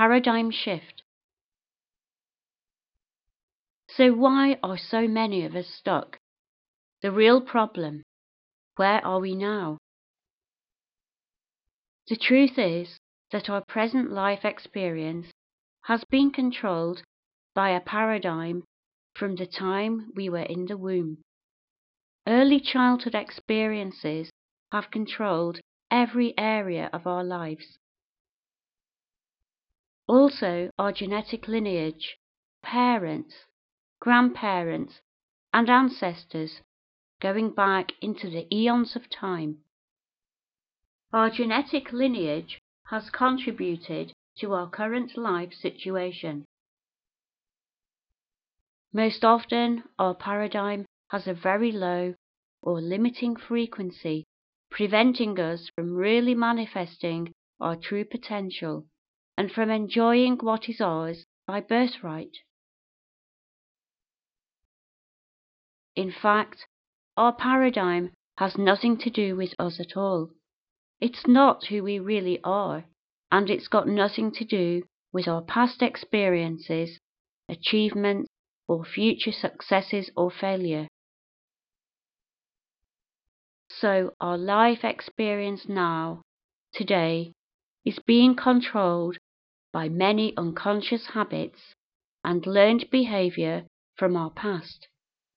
paradigm shift. So why are so many of us stuck? The real problem: where are we now? The truth is that our present life experience has been controlled by a paradigm from the time we were in the womb. Early childhood experiences have controlled every area of our lives. Also, our genetic lineage, parents, grandparents, and ancestors going back into the eons of time. Our genetic lineage has contributed to our current life situation. Most often, our paradigm has a very low or limiting frequency, preventing us from really manifesting our true potential and from enjoying what is ours by birthright. In fact, our paradigm has nothing to do with us at all. It's not who we really are, and it's got nothing to do with our past experiences, achievements, or future successes or failure. So our life experience now, today, is being controlled by many unconscious habits and learned behavior from our past.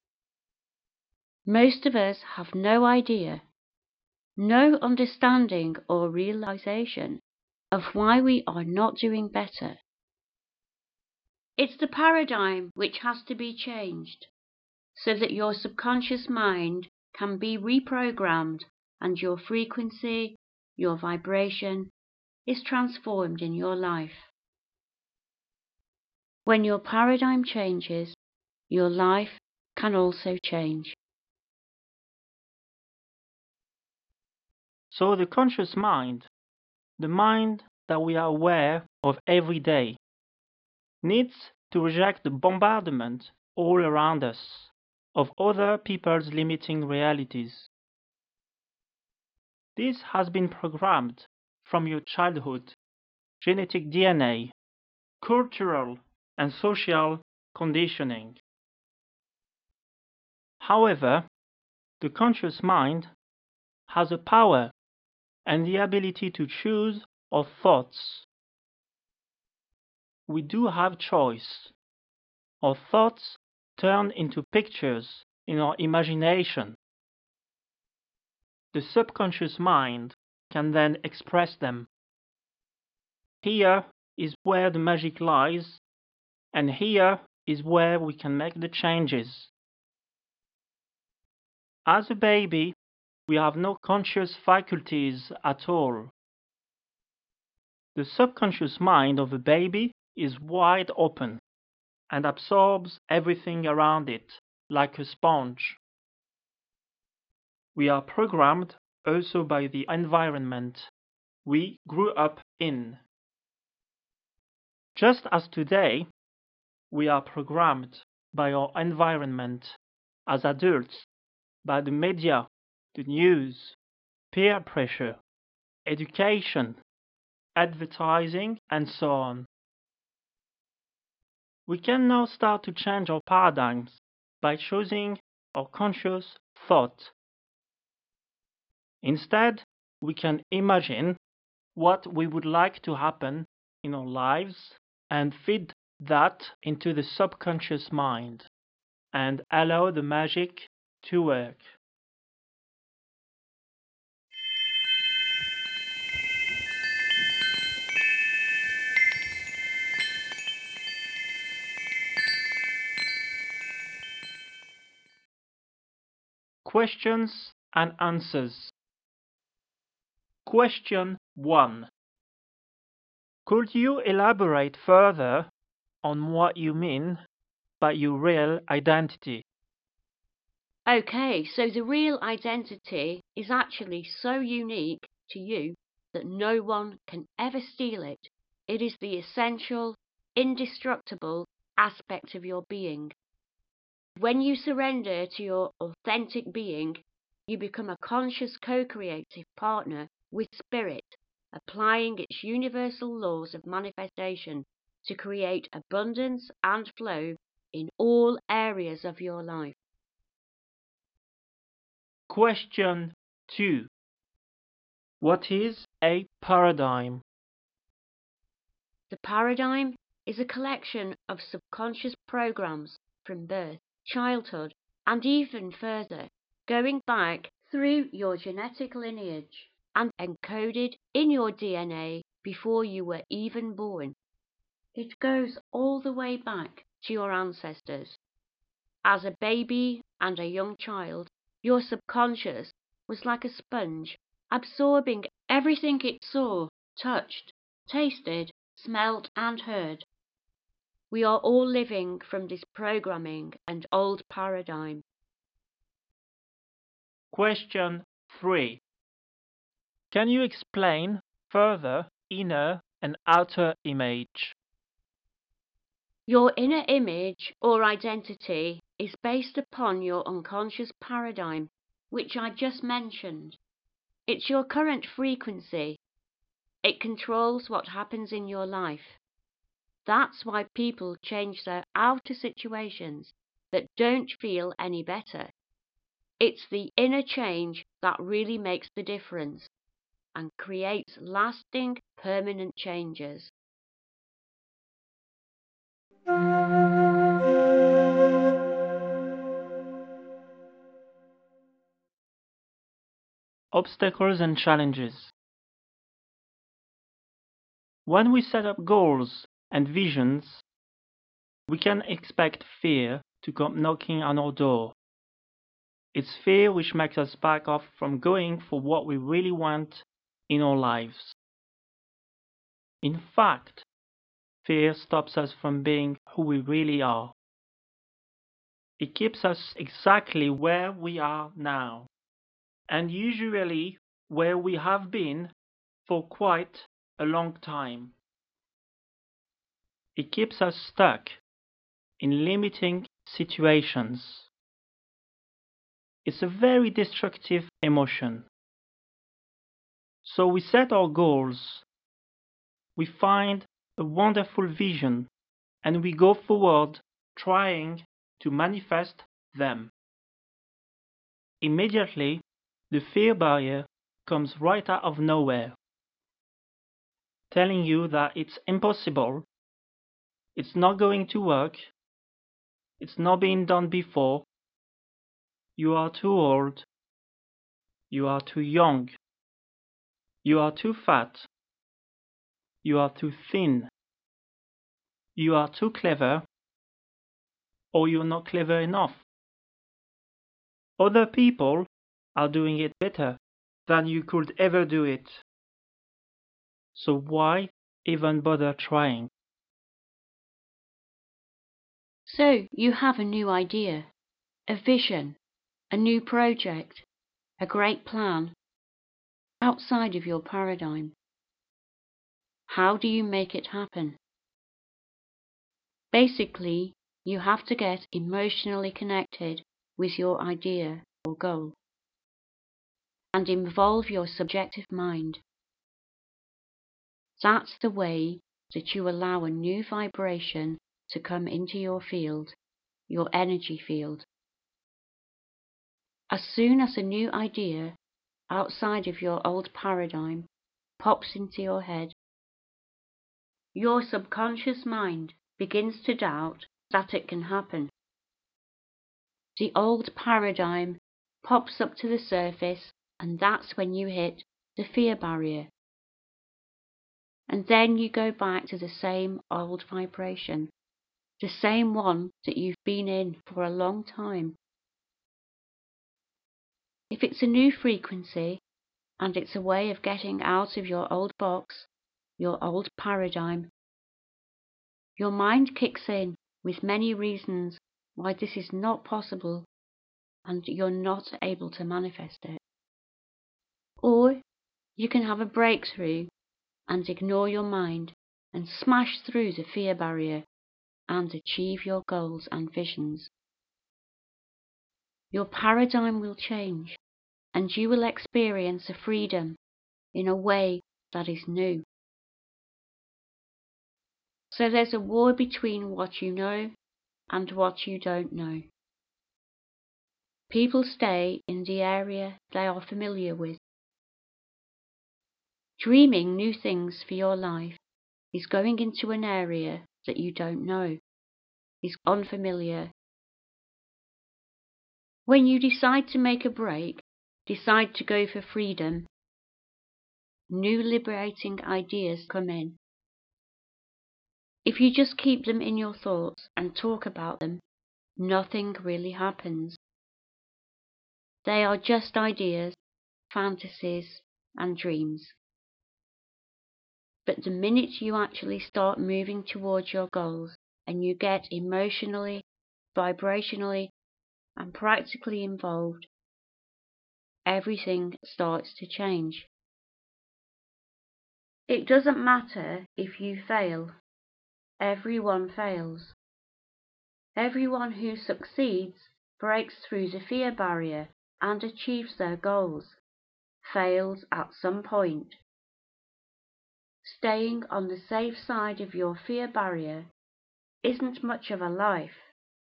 Most of us have no idea, no understanding or realization of why we are not doing better. It's the paradigm which has to be changed so that your subconscious mind can be reprogrammed and your frequency, your vibration, is transformed in your life. When your paradigm changes, your life can also change. So the conscious mind, the mind that we are aware of every day, needs to reject the bombardment all around us of other people's limiting realities. This has been programmed from your childhood, genetic DNA, cultural and social conditioning. However, the conscious mind has a power and the ability to choose our thoughts. We do have choice. Our thoughts turn into pictures in our imagination. The subconscious mind can then express them. Here is where the magic lies, and here is where we can make the changes. As a baby, we have no conscious faculties at all. The subconscious mind of a baby is wide open and absorbs everything around it like a sponge. We are programmed also by the environment we grew up in. Just as today, we are programmed by our environment as adults, by the media, the news, peer pressure, education, advertising, and so on. We can now start to change our paradigms by choosing our conscious thought. Instead, we can imagine what we would like to happen in our lives and feed that into the subconscious mind and allow the magic to work. Questions and answers. Question 1. Could you elaborate further on what you mean by your real identity? Okay, so the real identity is actually so unique to you that no one can ever steal it. It is the essential, indestructible aspect of your being. When you surrender to your authentic being, you become a conscious co-creative partner with spirit, applying its universal laws of manifestation to create abundance and flow in all areas of your life. Question 2. What is a paradigm? The paradigm is a collection of subconscious programs from birth, childhood, and even further, going back through your genetic lineage and encoded in your DNA before you were even born. It goes all the way back to your ancestors. As a baby and a young child, your subconscious was like a sponge, absorbing everything it saw, touched, tasted, smelt, and heard. We are all living from this programming and old paradigm. Question 3. Can you explain further inner and outer image? Your inner image or identity is based upon your unconscious paradigm, which I just mentioned. It's your current frequency. It controls what happens in your life. That's why people change their outer situations that don't feel any better. It's the inner change that really makes the difference and creates lasting, permanent changes. Obstacles and challenges. When we set up goals and visions, we can expect fear to come knocking on our door. It's fear which makes us back off from going for what we really want in our lives. In fact, fear stops us from being who we really are. It keeps us exactly where we are now, and usually where we have been for quite a long time. It keeps us stuck in limiting situations. It's a very destructive emotion. So we set our goals, we find a wonderful vision, and we go forward trying to manifest them. Immediately, the fear barrier comes right out of nowhere, telling you that it's impossible, it's not going to work, it's not been done before, you are too old, you are too young, you are too fat, you are too thin, you are too clever, or you're not clever enough. Other people are doing it better than you could ever do it. So why even bother trying? So you have a new idea, a vision, a new project, a great plan outside of your paradigm. How do you make it happen? Basically, you have to get emotionally connected with your idea or goal and involve your subjective mind. That's the way that you allow a new vibration to come into your field, your energy field. As soon as a new idea outside of your old paradigm pops into your head, your subconscious mind begins to doubt that it can happen. The old paradigm pops up to the surface, and that's when you hit the fear barrier. And then you go back to the same old vibration, the same one that you've been in for a long time. If it's a new frequency, and it's a way of getting out of your old box, your old paradigm, your mind kicks in with many reasons why this is not possible and you're not able to manifest it. Or you can have a breakthrough and ignore your mind and smash through the fear barrier and achieve your goals and visions. Your paradigm will change and you will experience a freedom in a way that is new. So there's a war between what you know and what you don't know. People stay in the area they are familiar with. Dreaming new things for your life is going into an area that you don't know, is unfamiliar. When you decide to make a break, decide to go for freedom, new liberating ideas come in. If you just keep them in your thoughts and talk about them, nothing really happens. They are just ideas, fantasies, and dreams. But the minute you actually start moving towards your goals and you get emotionally, vibrationally, and practically involved, everything starts to change. It doesn't matter if you fail. Everyone fails. Everyone who succeeds breaks through the fear barrier and achieves their goals, fails at some point. Staying on the safe side of your fear barrier isn't much of a life.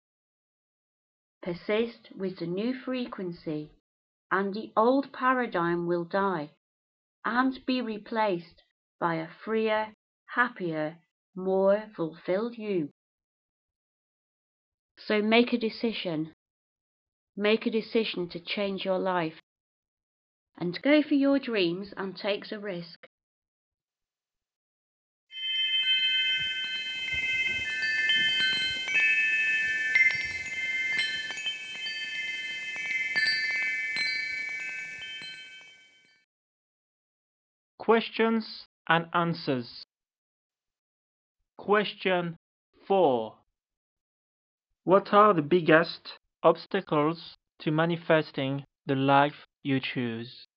Persist with the new frequency, and the old paradigm will die and be replaced by a freer, happier, more fulfilled you. So make a decision. Make a decision to change your life and go for your dreams and take the risk. Questions and answers. Question 4. What are the biggest obstacles to manifesting the life you choose?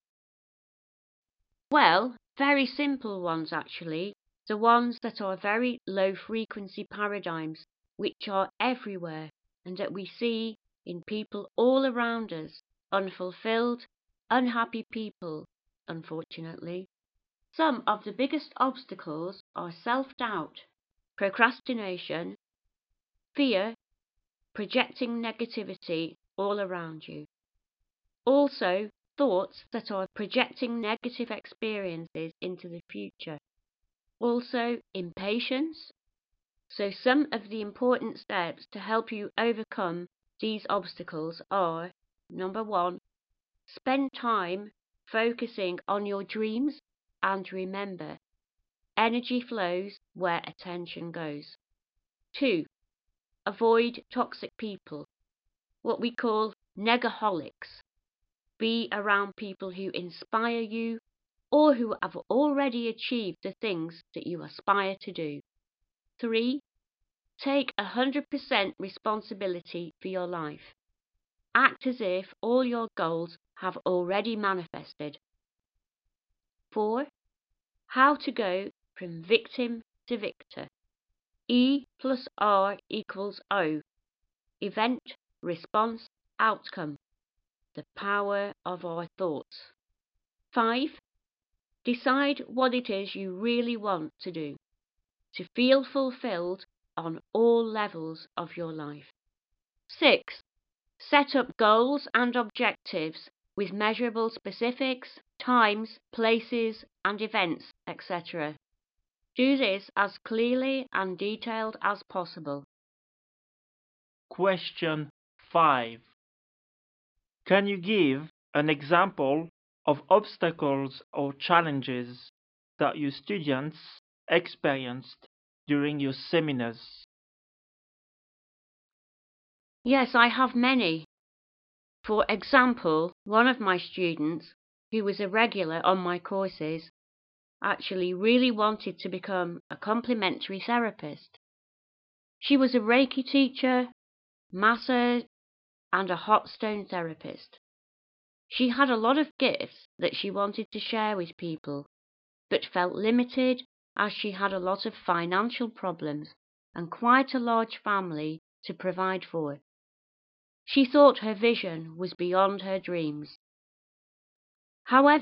Well, very simple ones actually. The ones that are very low frequency paradigms, which are everywhere and that we see in people all around us. Unfulfilled, unhappy people, unfortunately. Some of the biggest obstacles are self-doubt, procrastination, fear, projecting negativity all around you. Also, thoughts that are projecting negative experiences into the future. Also, impatience. So some of the important steps to help you overcome these obstacles are: number 1, spend time focusing on your dreams and remember, energy flows where attention goes. 2, avoid toxic people, what we call negaholics. Be around people who inspire you or who have already achieved the things that you aspire to do. 3, take 100% responsibility for your life. Act as if all your goals have already manifested. 4, how to go from victim to victor. E plus R equals O. Event, response, outcome. The power of our thoughts. 5, decide what it is you really want to do, to feel fulfilled on all levels of your life. 6, set up goals and objectives with measurable specifics, times, places, and events, etc. Do this as clearly and detailed as possible. Question 5. Can you give an example of obstacles or challenges that your students experienced during your seminars? Yes, I have many. For example, one of my students, who was a regular on my courses, actually really wanted to become a complementary therapist. She was a Reiki teacher, masseur, and a hot stone therapist. She had a lot of gifts that she wanted to share with people, but felt limited as she had a lot of financial problems and quite a large family to provide for. She thought her vision was beyond her dreams. However,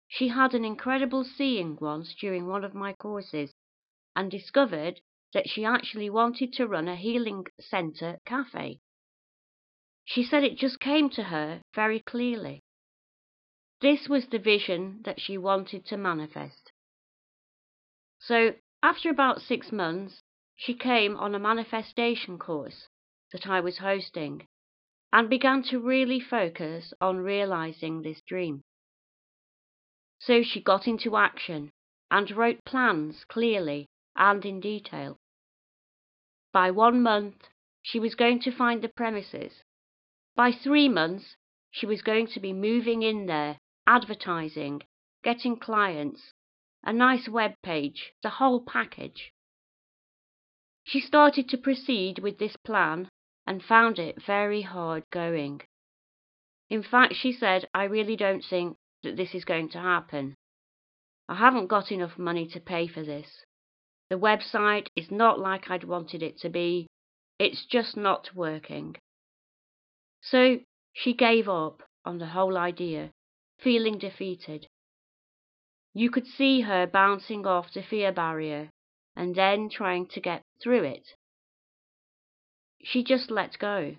She had an incredible seeing once during one of my courses and discovered that she actually wanted to run a healing center cafe. She said it just came to her very clearly. This was the vision that she wanted to manifest. So after about 6 months, she came on a manifestation course that I was hosting and began to really focus on realizing this dream. So she got into action and wrote plans clearly and in detail. By 1 month, she was going to find the premises. By 3 months, she was going to be moving in there, advertising, getting clients, a nice web page, the whole package. She started to proceed with this plan and found it very hard going. In fact, she said, I really don't think that this is going to happen. I haven't got enough money to pay for this. The website is not like I'd wanted it to be. It's just not working. So she gave up on the whole idea, feeling defeated. You could see her bouncing off the fear barrier and then trying to get through it. She just let go.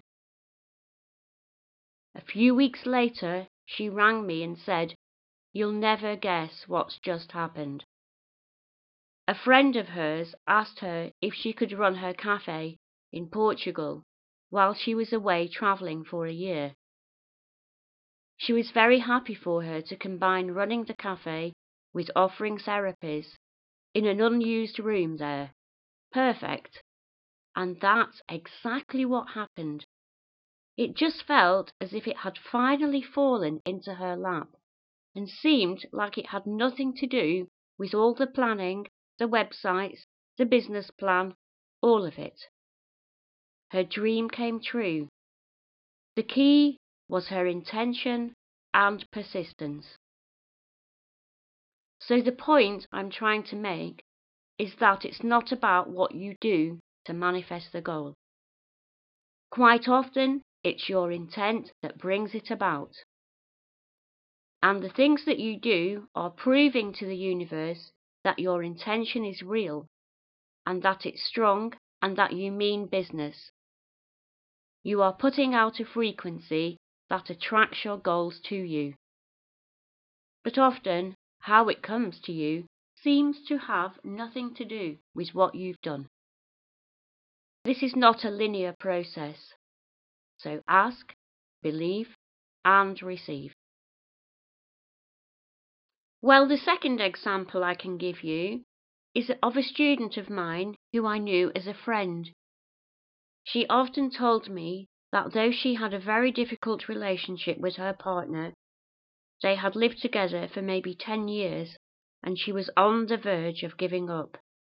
A few weeks later, she rang me and said, "You'll never guess what's just happened." A friend of hers asked her if she could run her cafe in Portugal while she was away traveling for a year. She was very happy for her to combine running the cafe with offering therapies in an unused room there. Perfect. And that's exactly what happened. It just felt as if it had finally fallen into her lap and seemed like it had nothing to do with all the planning, the websites, the business plan, all of it. Her dream came true. The key was her intention and persistence. So the point I'm trying to make is that it's not about what you do to manifest the goal. Quite often, it's your intent that brings it about. And the things that you do are proving to the universe that your intention is real, and that it's strong, and that you mean business. You are putting out a frequency that attracts your goals to you. But often, how it comes to you seems to have nothing to do with what you've done. This is not a linear process. So ask, believe, and receive. Well, the second example I can give you is of a student of mine who I knew as a friend. She often told me that though she had a very difficult relationship with her partner, they had lived together for maybe 10 years, and she was on the verge of giving up.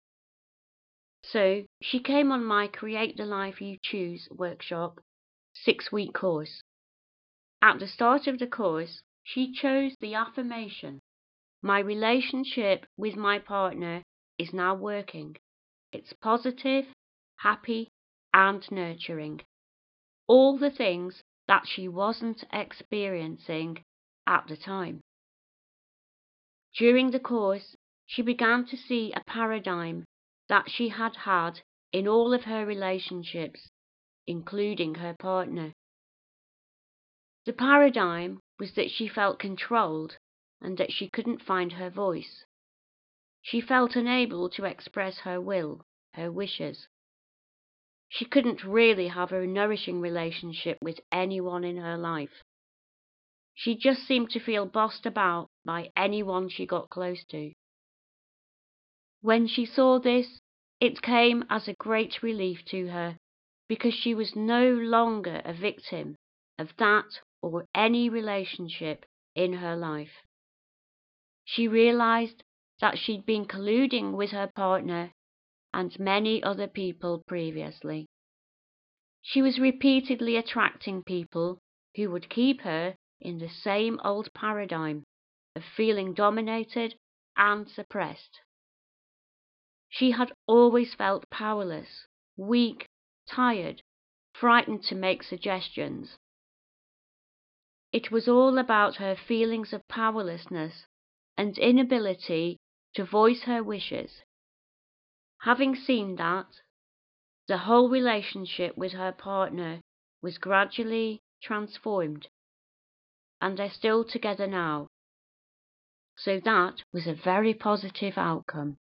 So she came on my Create the Life You Choose workshop 6-week course. At the start of the course, she chose the affirmation, "My relationship with my partner is now working. It's positive, happy, and nurturing." All the things that she wasn't experiencing at the time. During the course, she began to see a paradigm that she had had in all of her relationships, including her partner. The paradigm was that she felt controlled and that she couldn't find her voice. She felt unable to express her will, her wishes. She couldn't really have a nourishing relationship with anyone in her life. She just seemed to feel bossed about by anyone she got close to. When she saw this, it came as a great relief to her, because she was no longer a victim of that or any relationship in her life. She realized that she'd been colluding with her partner and many other people previously. She was repeatedly attracting people who would keep her in the same old paradigm of feeling dominated and suppressed. She had always felt powerless, weak, tired, frightened to make suggestions. It was all about her feelings of powerlessness and inability to voice her wishes. Having seen that, the whole relationship with her partner was gradually transformed, and they're still together now. So that was a very positive outcome.